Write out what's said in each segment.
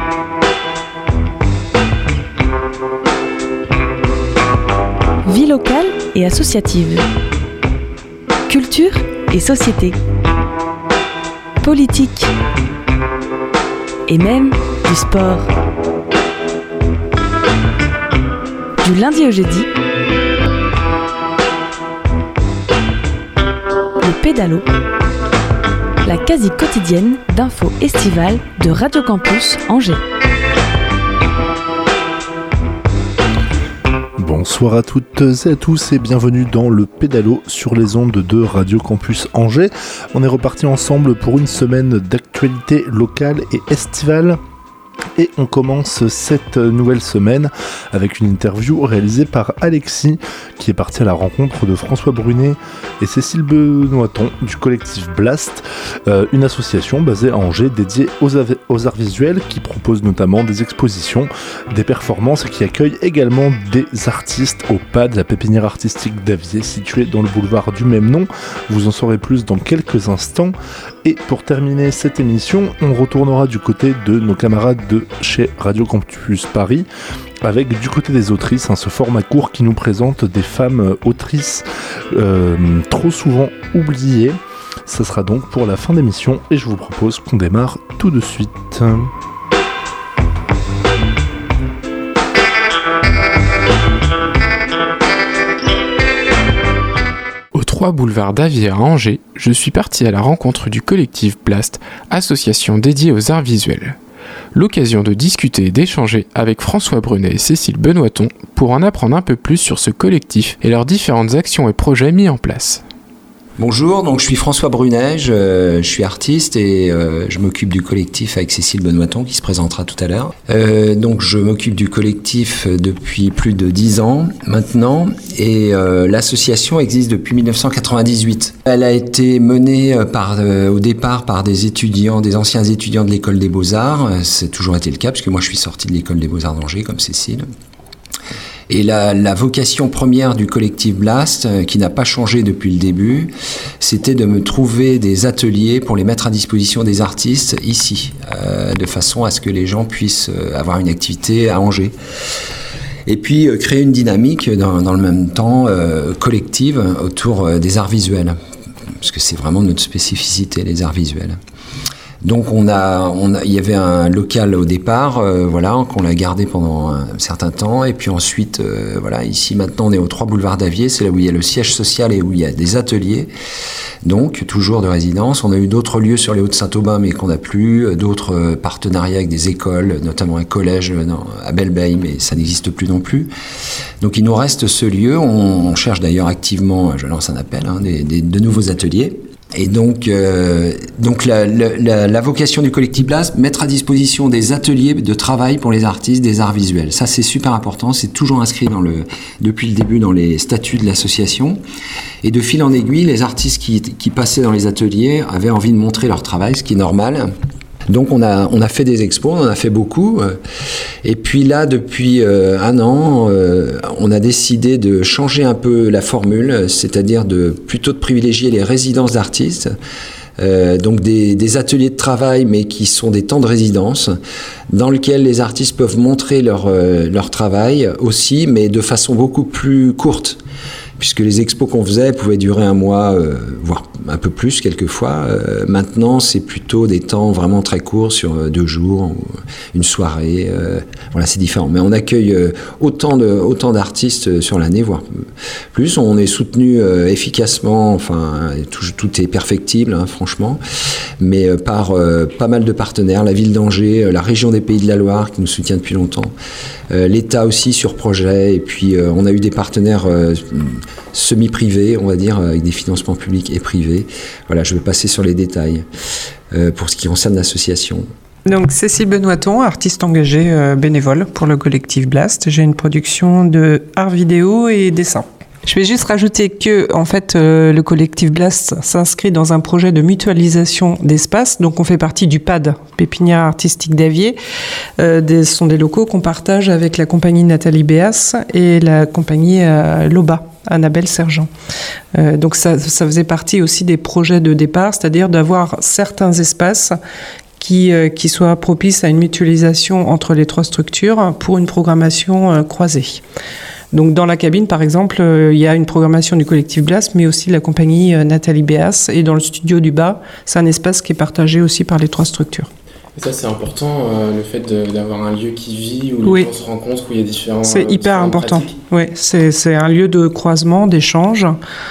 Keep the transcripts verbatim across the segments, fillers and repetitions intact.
Vie locale et associative. Culture et société. Politique. Et même du sport. Du lundi au jeudi, le pédalo, la quasi quotidienne d'infos estivales de Radio Campus Angers. Bonsoir à toutes et à tous et bienvenue dans le pédalo sur les ondes de Radio Campus Angers. On est reparti ensemble pour une semaine d'actualité locale et estivale. Et on commence cette nouvelle semaine avec une interview réalisée par Alexis qui est parti à la rencontre de François Brunet et Cécile Benoiton du collectif Blast, euh, une association basée à Angers dédiée aux, av- aux arts visuels qui propose notamment des expositions, des performances et qui accueille également des artistes au P A D, la pépinière artistique d'Avier située dans le boulevard du même nom. Vous en saurez plus dans quelques instants. Et pour terminer cette émission, on retournera du côté de nos camarades de chez Radio Campus Paris, avec du côté des autrices, hein, ce format court qui nous présente des femmes autrices euh, trop souvent oubliées. Ça sera donc pour la fin d'émission et je vous propose qu'on démarre tout de suite. trois boulevard d'Avier à Angers, je suis parti à la rencontre du collectif Blast, association dédiée aux arts visuels. L'occasion de discuter et d'échanger avec François Brunet et Cécile Benoiton pour en apprendre un peu plus sur ce collectif et leurs différentes actions et projets mis en place. Bonjour, donc je suis François Brunet, je, je suis artiste et euh, je m'occupe du collectif avec Cécile Benoiton qui se présentera tout à l'heure. Euh, donc je m'occupe du collectif depuis plus de dix ans maintenant et euh, l'association existe depuis dix-neuf cent quatre-vingt-dix-huit. Elle a été menée par, euh, au départ par des étudiants, des anciens étudiants de l'école des Beaux-Arts. C'est toujours été le cas parce que moi je suis sorti de l'école des Beaux-Arts d'Angers comme Cécile. Et la, la vocation première du collectif Blast, euh, qui n'a pas changé depuis le début, c'était de me trouver des ateliers pour les mettre à disposition des artistes ici, euh, de façon à ce que les gens puissent euh, avoir une activité à Angers. Et puis euh, créer une dynamique dans, dans le même temps euh, collective autour euh, des arts visuels, parce que c'est vraiment notre spécificité, les arts visuels. Donc on a, on a, il y avait un local au départ, euh, voilà, qu'on a gardé pendant un certain temps, et puis ensuite, euh, voilà, ici maintenant on est au trois boulevard d'Avier, c'est là où il y a le siège social et où il y a des ateliers, donc toujours de résidence. On a eu d'autres lieux sur les Hauts-de-Saint-Aubin, mais qu'on n'a plus, d'autres partenariats avec des écoles, notamment un collège non, à Belleveille, mais ça n'existe plus non plus. Donc il nous reste ce lieu, on, on cherche d'ailleurs activement, je lance un appel, hein, des, des, de nouveaux ateliers. Et donc, euh, donc la, la, la vocation du collectif Blast, mettre à disposition des ateliers de travail pour les artistes des arts visuels. Ça, c'est super important. C'est toujours inscrit dans le, depuis le début dans les statuts de l'association. Et de fil en aiguille, les artistes qui, qui passaient dans les ateliers avaient envie de montrer leur travail, ce qui est normal. Donc on a, on a fait des expos, on en a fait beaucoup. Et puis là, depuis euh, un an, euh, on a décidé de changer un peu la formule, c'est-à-dire de plutôt de privilégier les résidences d'artistes. Euh, donc des, des ateliers de travail, mais qui sont des temps de résidence, dans lesquels les artistes peuvent montrer leur, euh, leur travail aussi, mais de façon beaucoup plus courte. Puisque les expos qu'on faisait pouvaient durer un mois, euh, voire un peu plus quelquefois. Euh, maintenant, c'est plutôt des temps vraiment très courts, sur euh, deux jours, ou une soirée. Euh, voilà, c'est différent. Mais on accueille euh, autant, de, autant d'artistes sur l'année, voire plus. On est soutenu euh, efficacement, enfin, tout, tout est perfectible, hein, franchement, mais euh, par euh, pas mal de partenaires. La ville d'Angers, euh, la région des Pays de la Loire, qui nous soutient depuis longtemps. Euh, L'État aussi sur projet. Et puis, euh, on a eu des partenaires euh, semi-privés, on va dire, avec des financements publics et privés. Voilà, je vais passer sur les détails euh, pour ce qui concerne l'association. Donc Cécile Benoiton, artiste engagée euh, bénévole pour le collectif Blast. J'ai une production de art vidéo et dessin. Je vais juste rajouter que, en fait, euh, le collectif Blast s'inscrit dans un projet de mutualisation d'espace. Donc, on fait partie du P A D, Pépinière artistique d'Avier. Euh, des, ce sont des locaux qu'on partage avec la compagnie Nathalie Béas et la compagnie euh, Loba, Annabelle Sergent. Euh, donc, ça, ça faisait partie aussi des projets de départ, c'est-à-dire d'avoir certains espaces qui, euh, qui soit propice à une mutualisation entre les trois structures pour une programmation euh, croisée. Donc dans la cabine, par exemple, euh, il y a une programmation du collectif Blast, mais aussi de la compagnie euh, Nathalie Béas. Et dans le studio du bas, c'est un espace qui est partagé aussi par les trois structures. Et ça, c'est important, euh, le fait de, d'avoir un lieu qui vit, où oui. les gens se rencontrent, où il y a différents. C'est euh, hyper important. Oui, c'est, c'est un lieu de croisement, d'échange.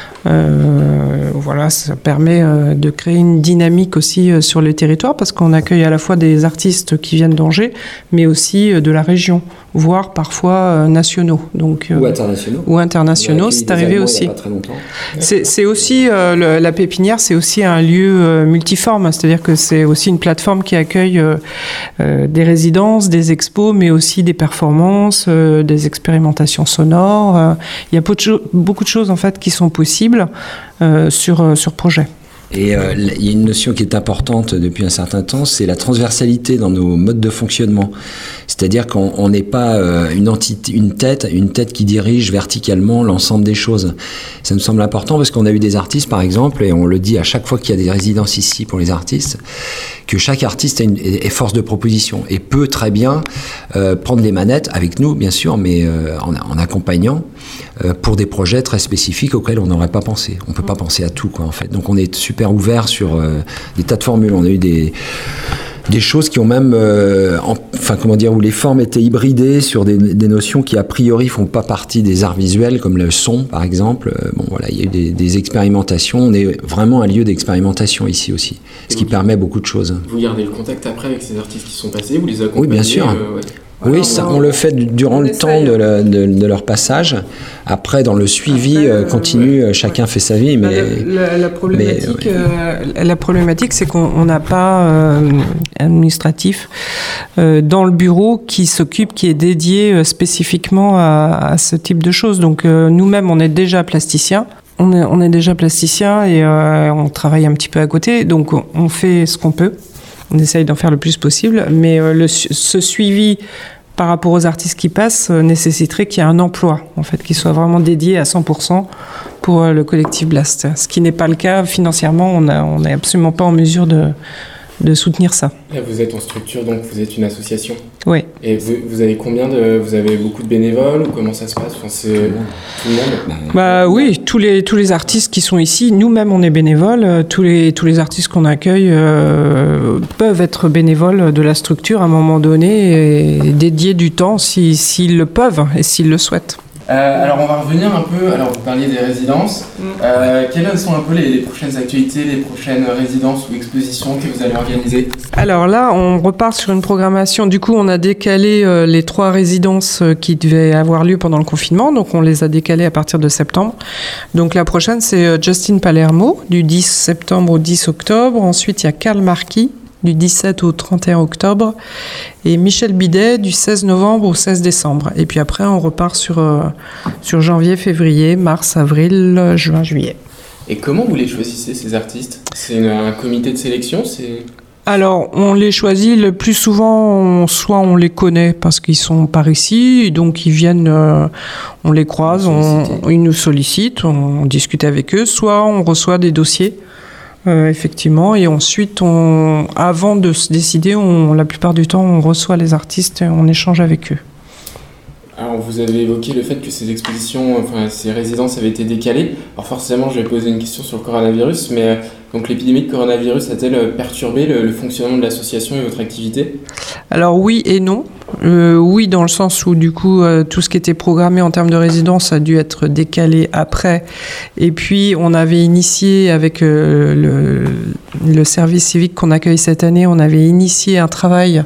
Euh, voilà, ça permet euh, de créer une dynamique aussi euh, sur le territoire parce qu'on accueille à la fois des artistes qui viennent d'Angers, mais aussi euh, de la région, voire parfois euh, nationaux. Donc, euh, ou internationaux. Ou internationaux, c'est arrivé aussi. C'est, c'est aussi euh, le, la Pépinière, c'est aussi un lieu euh, multiforme, c'est-à-dire que c'est aussi une plateforme qui accueille euh, euh, des résidences, des expos, mais aussi des performances, euh, des expérimentations sonores. Euh, il y a beaucoup de choses en fait qui sont possibles. Euh, sur, sur projet. Et euh, il y a une notion qui est importante depuis un certain temps, c'est la transversalité dans nos modes de fonctionnement. C'est-à-dire qu'on n'est pas euh, une entité, une tête, une tête qui dirige verticalement l'ensemble des choses. Ça me semble important parce qu'on a eu des artistes, par exemple, et on le dit à chaque fois qu'il y a des résidences ici pour les artistes, que chaque artiste est, une, est force de proposition et peut très bien euh, prendre les manettes avec nous, bien sûr, mais euh, en, en accompagnant euh, pour des projets très spécifiques auxquels on n'aurait pas pensé. On peut pas penser à tout, quoi, en fait. Donc on est super ouvert sur euh, des tas de formules. On a eu des des choses qui ont même, euh, en, enfin comment dire, où les formes étaient hybridées sur des, des notions qui a priori font pas partie des arts visuels, comme le son par exemple. Euh, bon voilà, il y a eu des, des expérimentations. On est vraiment un lieu d'expérimentation ici aussi, ce qui permet beaucoup de choses. Vous gardez le contact après avec ces artistes qui sont passés, vous les accompagnez? Oui, bien sûr. Euh, ouais. Oui, alors, ça, on le fait durant le temps de, la, de, de leur passage. Après, dans le suivi Après, euh, continu, ouais. chacun fait sa vie. Mais la, la, la problématique, mais, ouais. euh, la problématique, c'est qu'on n'a pas euh, administratif euh, dans le bureau qui s'occupe, qui est dédié euh, spécifiquement à, à ce type de choses. Donc, euh, nous-mêmes, on est déjà plasticiens. On est, on est déjà plasticien et euh, on travaille un petit peu à côté. Donc, on, on fait ce qu'on peut. On essaye d'en faire le plus possible, mais euh, le, ce suivi par rapport aux artistes qui passent euh, nécessiterait qu'il y ait un emploi, en fait, qui soit vraiment dédié à cent pour cent pour euh, le collectif Blast. Ce qui n'est pas le cas financièrement, on n'est absolument pas en mesure de, de soutenir ça. Là, vous êtes en structure, donc vous êtes une association. Oui. Et vous, vous avez combien de, vous avez beaucoup de bénévoles ou comment ça se passe? Enfin, c'est tout le monde. Bah oui, tous les tous les artistes qui sont ici, nous-mêmes on est bénévoles. Tous les tous les artistes qu'on accueille euh, peuvent être bénévoles de la structure à un moment donné et dédier du temps si s'ils le peuvent et s'ils le souhaitent. Euh, alors on va revenir un peu, alors vous parliez des résidences, euh, quelles sont un peu les, les prochaines actualités, les prochaines résidences ou expositions que vous allez organiser? Alors là on repart sur une programmation, du coup on a décalé euh, les trois résidences euh, qui devaient avoir lieu pendant le confinement, donc on les a décalées à partir de septembre. Donc la prochaine c'est euh, Justin Palermo du dix septembre au dix octobre, ensuite il y a Karl Marquis du dix-sept au trente et un octobre, et Michel Bidet du seize novembre au seize décembre. Et puis après, on repart sur, euh, sur janvier, février, mars, avril, juin, juillet. Et comment vous les choisissez, ces artistes? C'est une, un comité de sélection? C'est... Alors, on les choisit le plus souvent, on, soit on les connaît parce qu'ils sont par ici, donc ils viennent, euh, on les croise, on, ils nous sollicitent, on discute avec eux, soit on reçoit des dossiers. Euh, effectivement, et ensuite, on, avant de se décider, on, la plupart du temps, on reçoit les artistes et on échange avec eux. Alors, vous avez évoqué le fait que ces expositions, enfin, ces résidences avaient été décalées. Alors forcément, je vais poser une question sur le coronavirus, mais donc l'épidémie de coronavirus a-t-elle perturbé le, le fonctionnement de l'association et votre activité? Alors oui et non. Euh, oui, dans le sens où du coup euh, tout ce qui était programmé en termes de résidence a dû être décalé après. Et puis on avait initié avec euh, le, le service civique qu'on accueille cette année, on avait initié un travail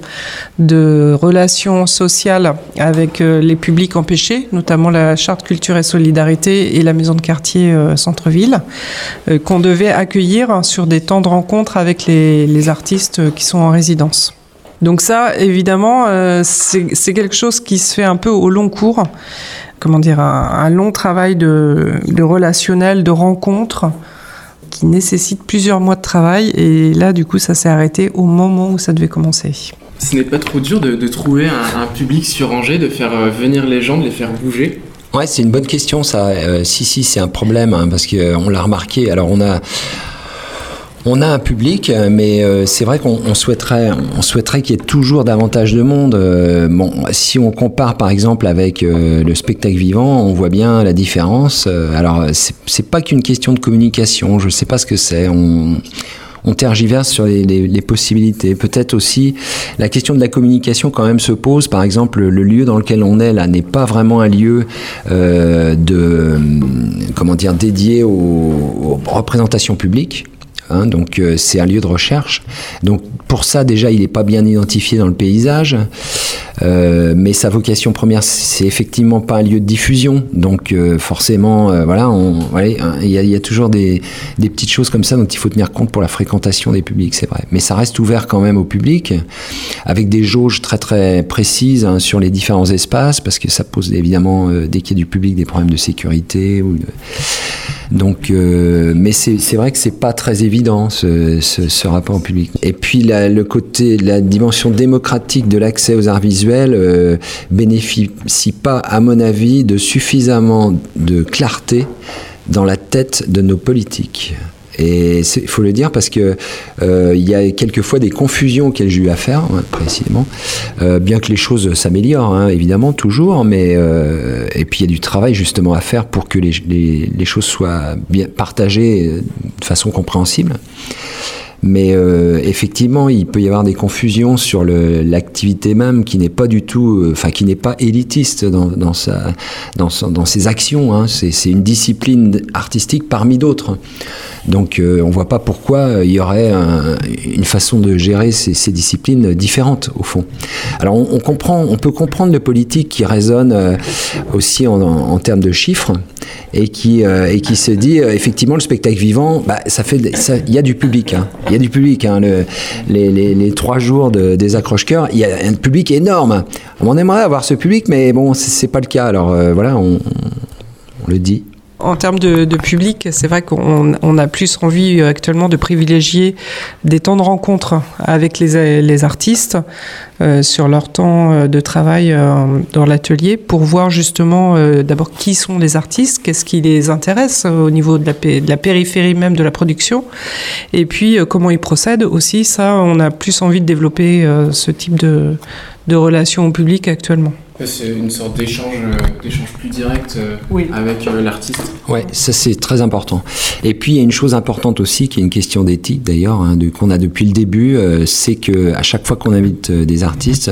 de relations sociales avec euh, les publics empêchés, notamment la Charte Culture et Solidarité et la Maison de Quartier euh, Centre-Ville, euh, qu'on devait accueillir sur des temps de rencontre avec les, les artistes qui sont en résidence. Donc ça, évidemment, euh, c'est, c'est quelque chose qui se fait un peu au long cours. Comment dire, un, un long travail de, de relationnel, de rencontre, qui nécessite plusieurs mois de travail. Et là, du coup, ça s'est arrêté au moment où ça devait commencer. Ce n'est pas trop dur de, de trouver un, un public sur Angers, de faire venir les gens, de les faire bouger? Ouais, c'est une bonne question, ça. Euh, si, si, c'est un problème, hein, parce qu'on l'a remarqué. Alors, on a... On a un public, mais euh, c'est vrai qu'on on souhaiterait, on souhaiterait qu'il y ait toujours davantage de monde. Euh, bon, si on compare par exemple avec euh, le spectacle vivant, on voit bien la différence. Euh, alors, c'est, c'est pas qu'une question de communication. Je sais pas ce que c'est. On On tergiverse sur les, les, les possibilités. Peut-être aussi, la question de la communication quand même se pose. Par exemple, le lieu dans lequel on est là n'est pas vraiment un lieu euh, de, comment dire, dédié aux, aux représentations publiques. Hein, donc euh, c'est un lieu de recherche. Donc pour ça déjà il n'est pas bien identifié dans le paysage. Euh, mais sa vocation première, c'est effectivement pas un lieu de diffusion. Donc euh, forcément, euh, voilà, on, ouais, il y a, il y a toujours des, des petites choses comme ça dont il faut tenir compte pour la fréquentation des publics, c'est vrai. Mais ça reste ouvert quand même au public, avec des jauges très très précises hein, sur les différents espaces, parce que ça pose évidemment euh, dès qu'il y a du public des problèmes de sécurité. Ou de... Donc, euh, mais c'est, c'est vrai que c'est pas très évident ce, ce, ce rapport au public. Et puis la, le côté, la dimension démocratique de l'accès aux arts visuels euh, bénéficie pas, à mon avis, de suffisamment de clarté dans la tête de nos politiques. Et il faut le dire parce que euh, il y a quelquefois des confusions auxquelles j'ai eu affaire, ouais, précisément. Euh, bien que les choses s'améliorent, hein, évidemment, toujours, mais euh, et puis il y a du travail justement à faire pour que les, les, les choses soient bien partagées de façon compréhensible. Mais euh, effectivement, il peut y avoir des confusions sur le, l'activité même qui n'est pas du tout, enfin euh, qui n'est pas élitiste dans, dans sa, dans, sa, dans ses actions. Hein. C'est, c'est une discipline artistique parmi d'autres. Donc, euh, on ne voit pas pourquoi il y aurait un, une façon de gérer ces, ces disciplines différentes au fond. Alors, on, on comprend, on peut comprendre le politique qui raisonne euh, aussi en, en, en termes de chiffres et qui euh, et qui se dit euh, effectivement le spectacle vivant, bah, ça fait, il y a du public. Hein. Il y a du public, hein, le, les, les, les trois jours de, des accroche-cœurs, il y a un public énorme. On aimerait avoir ce public, mais bon, c'est, c'est pas le cas. Alors euh, voilà, on, on le dit. En termes de, de public, c'est vrai qu'on on a plus envie actuellement de privilégier des temps de rencontre avec les, les artistes euh, sur leur temps de travail euh, dans l'atelier pour voir justement euh, d'abord qui sont les artistes, qu'est-ce qui les intéresse au niveau de la, de la périphérie même de la production et puis euh, comment ils procèdent aussi. Ça, on a plus envie de développer euh, ce type de, de relation au public actuellement. C'est une sorte d'échange, d'échange plus direct euh, oui. avec euh, l'artiste. Ouais, ça c'est très important. Et puis il y a une chose importante aussi, qui est une question d'éthique d'ailleurs, hein, de, qu'on a depuis le début, euh, c'est que à chaque fois qu'on invite euh, des artistes,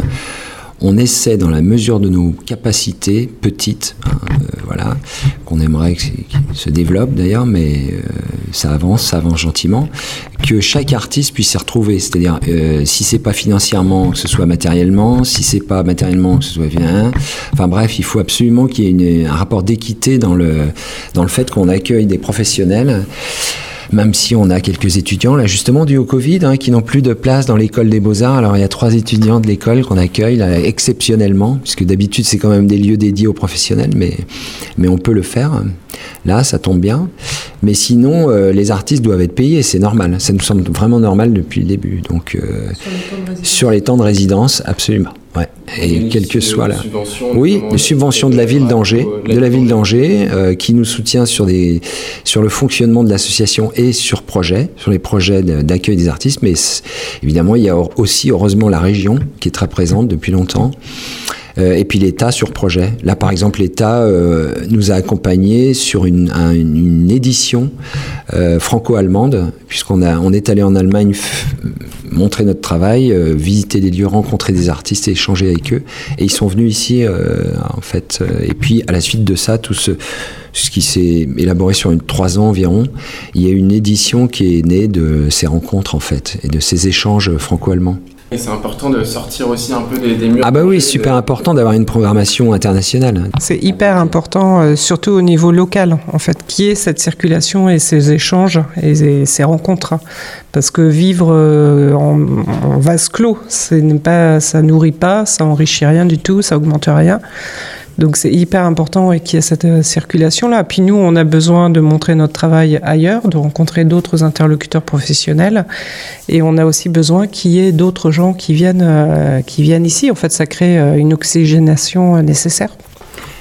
on essaie, dans la mesure de nos capacités petites, hein, euh, voilà, qu'on aimerait qu'ils se développent d'ailleurs, mais euh, ça avance, ça avance gentiment, que chaque artiste puisse s'y retrouver. C'est-à-dire, euh, si c'est pas financièrement, que ce soit matériellement, si c'est pas matériellement, que ce soit bien. Enfin bref, il faut absolument qu'il y ait une, un rapport d'équité dans le dans le fait qu'on accueille des professionnels. Même si on a quelques étudiants, là justement dû au Covid, hein, qui n'ont plus de place dans l'école des Beaux-Arts. Alors il y a trois étudiants de l'école qu'on accueille là, exceptionnellement, puisque d'habitude c'est quand même des lieux dédiés aux professionnels, mais, mais on peut le faire. Là, ça tombe bien. Mais sinon, euh, les artistes doivent être payés, c'est normal. Ça nous semble vraiment normal depuis le début. Donc, euh, sur les temps de résidence, absolument. Ouais. Et quel que soit là. Oui, des subventions de la ville d'Angers, de la ville d'Angers, euh, qui nous soutient sur des, sur le fonctionnement de l'association et sur projet, sur les projets d'accueil des artistes. Mais évidemment, il y a aussi heureusement la région qui est très présente depuis longtemps. Euh, et puis l'État sur projet. Là, par exemple, l'État euh, nous a accompagnés sur une, un, une édition euh, franco-allemande, puisqu'on a, on est allé en Allemagne f- montrer notre travail, euh, visiter des lieux, rencontrer des artistes et échanger avec eux. Et ils sont venus ici, euh, en fait. Euh, et puis, à la suite de ça, tout ce, ce qui s'est élaboré sur une, trois ans environ, il y a une édition qui est née de ces rencontres, en fait, et de ces échanges franco-allemands. Et c'est important de sortir aussi un peu des, des murs. Ah bah oui, super de... important d'avoir une programmation internationale. C'est hyper important, euh, surtout au niveau local, en fait, qu'il y ait cette circulation et ces échanges et, et ces rencontres. Parce que vivre euh, en, en vase clos, c'est pas, ça nourrit pas, ça enrichit rien du tout, ça augmente rien. Donc c'est hyper important et qu'il y ait cette euh, circulation-là. Puis nous, on a besoin de montrer notre travail ailleurs, de rencontrer d'autres interlocuteurs professionnels. Et on a aussi besoin qu'il y ait d'autres gens qui viennent, euh, qui viennent ici. En fait, ça crée euh, une oxygénation euh, nécessaire.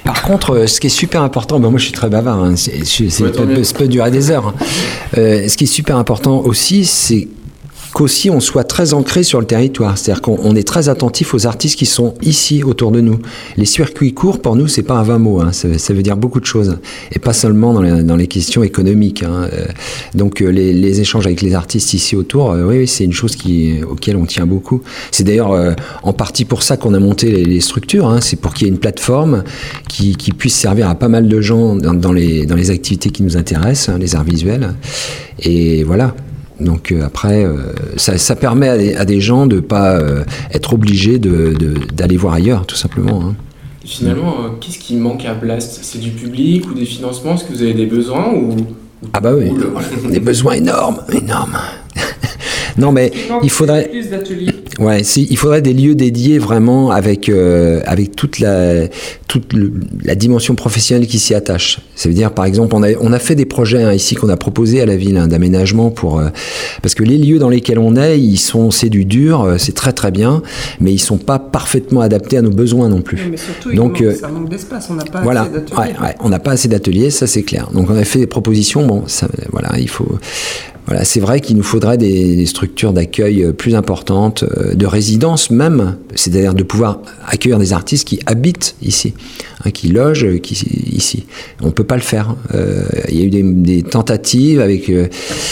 Par contre, ce qui est super important, ben moi je suis très bavard, hein, c'est, c'est, c'est ouais, peut, ça peut durer des heures. Hein. Euh, ce qui est super important aussi, c'est qu'aussi on soit très ancré sur le territoire, c'est-à-dire qu'on on est très attentif aux artistes qui sont ici autour de nous. Les circuits courts, pour nous, c'est pas un vain mot, hein, ça, ça veut dire beaucoup de choses, et pas seulement dans les, dans les questions économiques. Hein. Donc les, les échanges avec les artistes ici autour, euh, oui, c'est une chose qui, auquel on tient beaucoup. C'est d'ailleurs euh, en partie pour ça qu'on a monté les, les structures, hein, c'est pour qu'il y ait une plateforme qui, qui puisse servir à pas mal de gens dans, dans, les, dans les activités qui nous intéressent, hein, les arts visuels, et voilà. Donc euh, après, euh, ça, ça permet à des, à des gens de ne pas euh, être obligés de, de, d'aller voir ailleurs, tout simplement. Hein. Finalement, euh, qu'est-ce qui manque à Blast ? C'est du public ou des financements ? Est-ce que vous avez des besoins ou... Ah bah oui, des besoins énormes, énormes. Non mais il faudrait plus d'ateliers. Ouais, si, il faudrait des lieux dédiés vraiment avec euh, avec toute la toute le, la dimension professionnelle qui s'y attache. Ça veut dire par exemple on a on a fait des projets hein, ici qu'on a proposés à la ville hein, d'aménagement pour euh, parce que les lieux dans lesquels on est, ils sont c'est du dur, euh, c'est très très bien, mais ils sont pas parfaitement adaptés à nos besoins non plus. Oui, mais surtout, donc il euh, ça manque d'espace, on n'a pas voilà, assez d'ateliers. ouais, ouais, on n'a pas assez d'ateliers, ça c'est clair. Donc on a fait des propositions, bon, ça, voilà, il faut. Voilà, c'est vrai qu'il nous faudrait des, des structures d'accueil plus importantes, de résidence même, c'est-à-dire de pouvoir accueillir des artistes qui habitent ici, hein, qui logent qui, ici. On ne peut pas le faire. Euh, il y a eu des, des tentatives avec euh,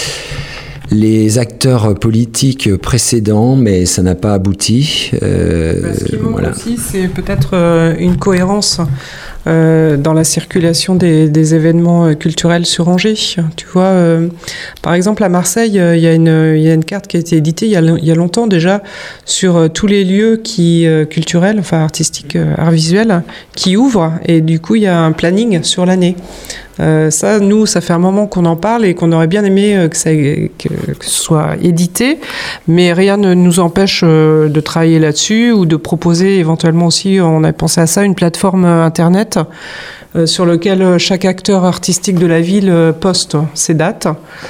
les acteurs politiques précédents, mais ça n'a pas abouti. Euh, bah, ce qui manque voilà. aussi, c'est peut-être euh, une cohérence Euh, dans la circulation des, des événements culturels sur Angers. Tu vois, euh, par exemple à Marseille, il euh, y a une, il y a une carte qui a été éditée il y a, il y a longtemps déjà sur euh, tous les lieux qui euh, culturels, enfin artistiques, euh, arts visuels, qui ouvrent. Et du coup, il y a un planning sur l'année. Euh, ça, nous, ça fait un moment qu'on en parle et qu'on aurait bien aimé euh, que, ça, que, que ce soit édité, mais rien ne nous empêche euh, de travailler là-dessus ou de proposer éventuellement aussi, on a pensé à ça, une plateforme euh, internet euh, sur laquelle chaque acteur artistique de la ville euh, poste ses dates.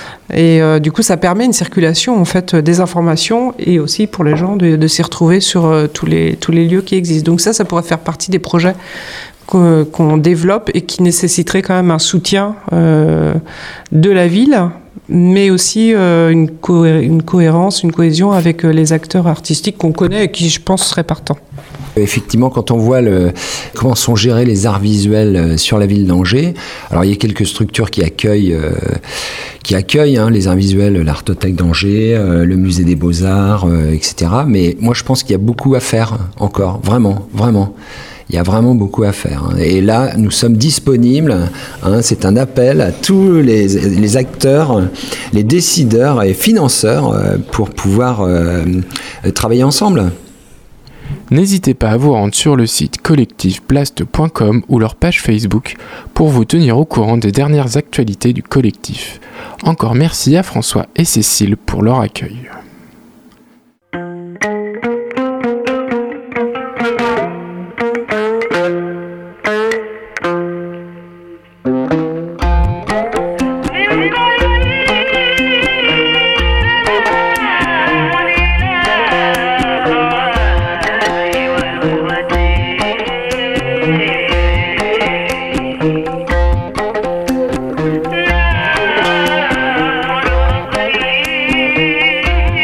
Et euh, du coup, ça permet une circulation en fait des informations et aussi pour les gens de, de s'y retrouver sur euh, tous les tous les lieux qui existent. Donc ça, ça pourrait faire partie des projets qu'on, qu'on développe et qui nécessiterait quand même un soutien euh, de la ville, mais aussi euh, une, co- une cohérence, une cohésion avec les acteurs artistiques qu'on connaît et qui, je pense, seraient partants. Effectivement, quand on voit le, comment sont gérés les arts visuels sur la ville d'Angers, alors il y a quelques structures qui accueillent, euh, qui accueillent hein, les arts visuels, l'Artothèque d'Angers, euh, le Musée des Beaux-Arts, euh, et cetera. Mais moi, je pense qu'il y a beaucoup à faire encore, vraiment, vraiment. Il y a vraiment beaucoup à faire. Et là, nous sommes disponibles. Hein, c'est un appel à tous les, les acteurs, les décideurs et financeurs euh, pour pouvoir euh, travailler ensemble. N'hésitez pas à vous rendre sur le site collectif blast point com ou leur page Facebook pour vous tenir au courant des dernières actualités du collectif. Encore merci à François et Cécile pour leur accueil. La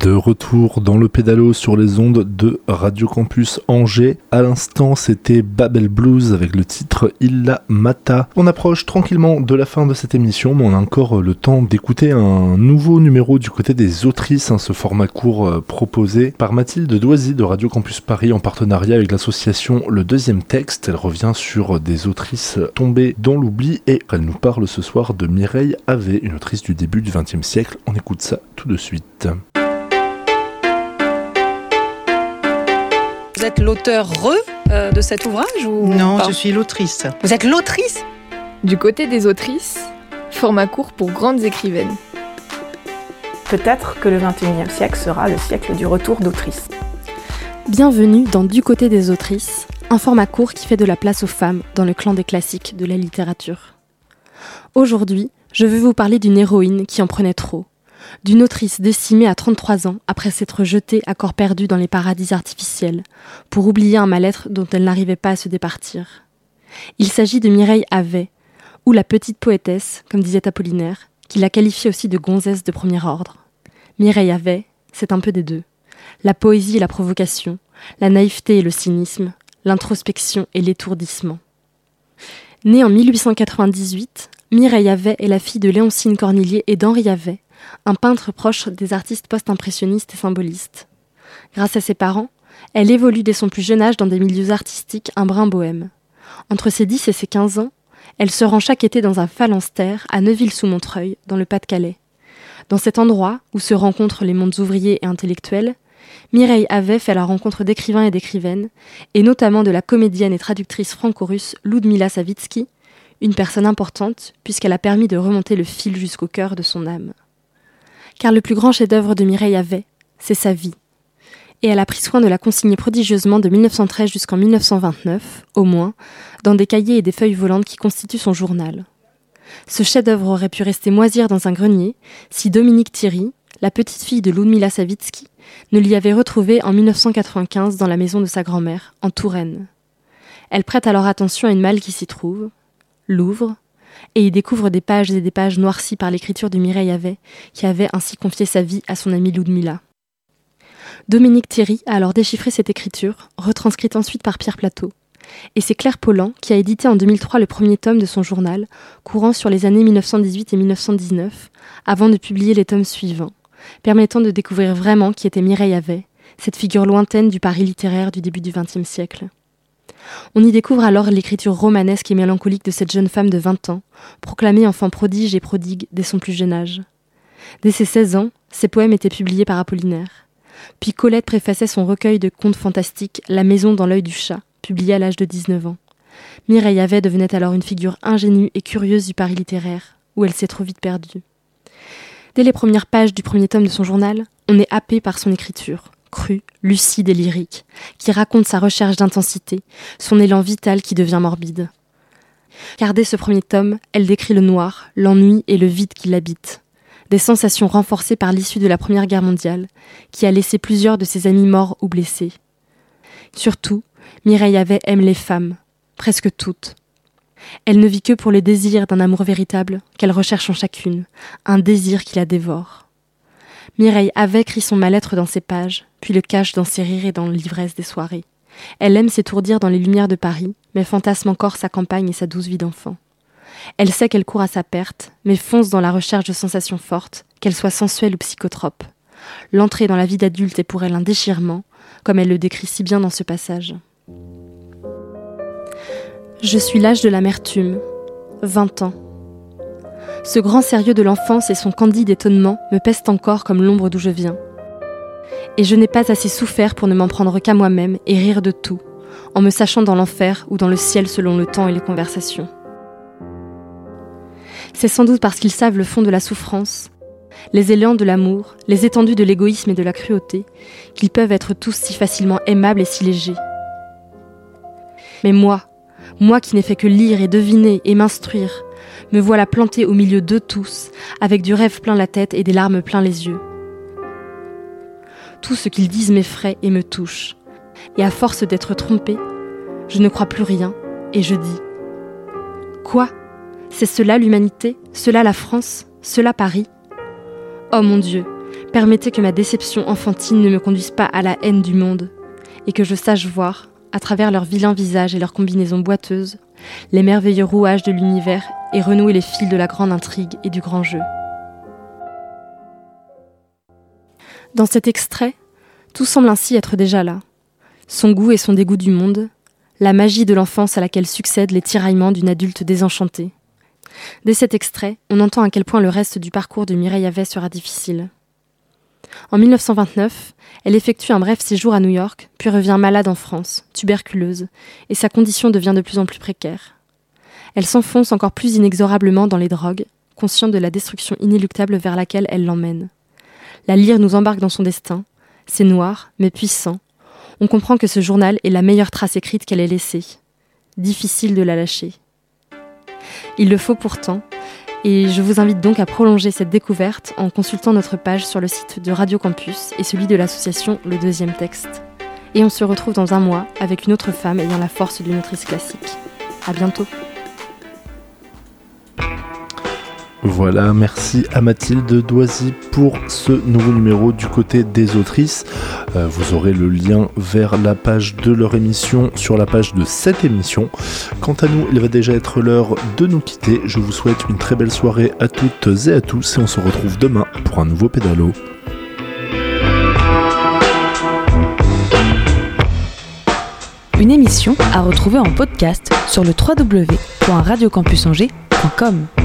De retour dans le pédalo sur les ondes de Radio Campus Angers. À l'instant, c'était Babel Blues avec le titre Illa Mata. On approche tranquillement de la fin de cette émission, mais on a encore le temps d'écouter un nouveau numéro du côté des autrices, hein, ce format court euh, proposé par Mathilde Doisy de Radio Campus Paris en partenariat avec l'association Le Deuxième Texte. Elle revient sur des autrices tombées dans l'oubli et elle nous parle ce soir de Mireille Havet, une autrice du début du vingtième siècle. On écoute ça tout de suite. Vous êtes l'auteur re euh, de cet ouvrage ou Non, pas ? Je suis l'autrice. Vous êtes l'autrice ? Du côté des autrices, format court pour grandes écrivaines. Peut-être que le vingt et unième siècle sera le siècle du retour d'autrices. Bienvenue dans Du côté des autrices, un format court qui fait de la place aux femmes dans le clan des classiques de la littérature. Aujourd'hui, je veux vous parler d'une héroïne qui en prenait trop. D'une autrice décimée à trente-trois ans après s'être jetée à corps perdu dans les paradis artificiels, pour oublier un mal-être dont elle n'arrivait pas à se départir. Il s'agit de Mireille Havet, ou la petite poétesse, comme disait Apollinaire, qui la qualifiait aussi de gonzesse de premier ordre. Mireille Havet, c'est un peu des deux. La poésie et la provocation, la naïveté et le cynisme, l'introspection et l'étourdissement. Née en mille huit cent quatre-vingt-dix-huit, Mireille Havet est la fille de Léoncine Cornillier et d'Henri Havet, un peintre proche des artistes post-impressionnistes et symbolistes. Grâce à ses parents, elle évolue dès son plus jeune âge dans des milieux artistiques un brin bohème. Entre ses dix et ses quinze ans, elle se rend chaque été dans un phalanstère à Neuville-sous-Montreuil, dans le Pas-de-Calais. Dans cet endroit, où se rencontrent les mondes ouvriers et intellectuels, Mireille Havet fait la rencontre d'écrivains et d'écrivaines, et notamment de la comédienne et traductrice franco-russe Ludmila Savitsky, une personne importante puisqu'elle a permis de remonter le fil jusqu'au cœur de son âme. Car le plus grand chef-d'œuvre de Mireille Havet, c'est sa vie. Et elle a pris soin de la consigner prodigieusement de mille neuf cent treize jusqu'en mille neuf cent vingt-neuf, au moins, dans des cahiers et des feuilles volantes qui constituent son journal. Ce chef-d'œuvre aurait pu rester moisir dans un grenier si Dominique Thierry, la petite fille de Ludmila Savitsky, ne l'y avait retrouvé en mille neuf cent quatre-vingt-quinze dans la maison de sa grand-mère, en Touraine. Elle prête alors attention à une malle qui s'y trouve, l'ouvre, et y découvre des pages et des pages noircies par l'écriture de Mireille Havet, qui avait ainsi confié sa vie à son amie Ludmila. Dominique Thierry a alors déchiffré cette écriture, retranscrite ensuite par Pierre Plateau. Et c'est Claire Pollan qui a édité en deux mille trois le premier tome de son journal, courant sur les années mille neuf cent dix-huit et mille neuf cent dix-neuf, avant de publier les tomes suivants, permettant de découvrir vraiment qui était Mireille Havet, cette figure lointaine du Paris littéraire du début du vingtième siècle. On y découvre alors l'écriture romanesque et mélancolique de cette jeune femme de vingt ans, proclamée enfant prodige et prodigue dès son plus jeune âge. Dès ses seize ans, ses poèmes étaient publiés par Apollinaire. Puis Colette préfaçait son recueil de contes fantastiques « La maison dans l'œil du chat », publié à l'âge de dix-neuf ans. Mireille Havet devenait alors une figure ingénue et curieuse du Paris littéraire, où elle s'est trop vite perdue. Dès les premières pages du premier tome de son journal, on est happé par son écriture, crue, lucide et lyrique, qui raconte sa recherche d'intensité, son élan vital qui devient morbide. Car dès ce premier tome, elle décrit le noir, l'ennui et le vide qui l'habite. Des sensations renforcées par l'issue de la Première Guerre mondiale, qui a laissé plusieurs de ses amis morts ou blessés. Surtout, Mireille Havet aime les femmes, presque toutes. Elle ne vit que pour le désir d'un amour véritable qu'elle recherche en chacune, un désir qui la dévore. Mireille Havet crie son mal-être dans ses pages, puis le cache dans ses rires et dans l'ivresse des soirées. Elle aime s'étourdir dans les lumières de Paris, mais fantasme encore sa campagne et sa douce vie d'enfant. Elle sait qu'elle court à sa perte, mais fonce dans la recherche de sensations fortes, qu'elles soient sensuelles ou psychotropes. L'entrée dans la vie d'adulte est pour elle un déchirement, comme elle le décrit si bien dans ce passage. Je suis l'âge de l'amertume, vingt ans. Ce grand sérieux de l'enfance et son candide étonnement me pèsent encore comme l'ombre d'où je viens. Et je n'ai pas assez souffert pour ne m'en prendre qu'à moi-même et rire de tout, en me sachant dans l'enfer ou dans le ciel selon le temps et les conversations. C'est sans doute parce qu'ils savent le fond de la souffrance, les élans de l'amour, les étendues de l'égoïsme et de la cruauté, qu'ils peuvent être tous si facilement aimables et si légers. Mais moi, moi qui n'ai fait que lire et deviner et m'instruire, me voilà plantée au milieu d'eux tous, avec du rêve plein la tête et des larmes plein les yeux. Tout ce qu'ils disent m'effraie et me touche, et à force d'être trompée, je ne crois plus rien, et je dis « Quoi ? C'est cela l'humanité ? Cela la France ? Cela Paris ? Oh mon Dieu, Permettez que ma déception enfantine ne me conduise pas à la haine du monde, et que je sache voir, à travers leurs vilains visages et leurs combinaisons boiteuses, les merveilleux rouages de l'univers et renouer les fils de la grande intrigue et du grand jeu. Dans cet extrait, tout semble ainsi être déjà là. Son goût et son dégoût du monde, la magie de l'enfance à laquelle succèdent les tiraillements d'une adulte désenchantée. Dès cet extrait, on entend à quel point le reste du parcours de Mireille Havet sera difficile. En mille neuf cent vingt-neuf, elle effectue un bref séjour à New York, puis revient malade en France, tuberculeuse, et sa condition devient de plus en plus précaire. Elle s'enfonce encore plus inexorablement dans les drogues, consciente de la destruction inéluctable vers laquelle elle l'emmène. La lyre nous embarque dans son destin, c'est noir, mais puissant. On comprend que ce journal est la meilleure trace écrite qu'elle ait laissée. Difficile de la lâcher. Il le faut pourtant, et je vous invite donc à prolonger cette découverte en consultant notre page sur le site de Radio Campus et celui de l'association Le Deuxième Texte. Et on se retrouve dans un mois avec une autre femme ayant la force d'une autrice classique. À bientôt. Voilà, merci à Mathilde Doisy pour ce nouveau numéro du côté des autrices. Euh, vous aurez le lien vers la page de leur émission sur la page de cette émission. Quant à nous, il va déjà être l'heure de nous quitter. Je vous souhaite une très belle soirée à toutes et à tous et on se retrouve demain pour un nouveau pédalo. Une émission à retrouver en podcast sur le w w w point radio campus angers point com.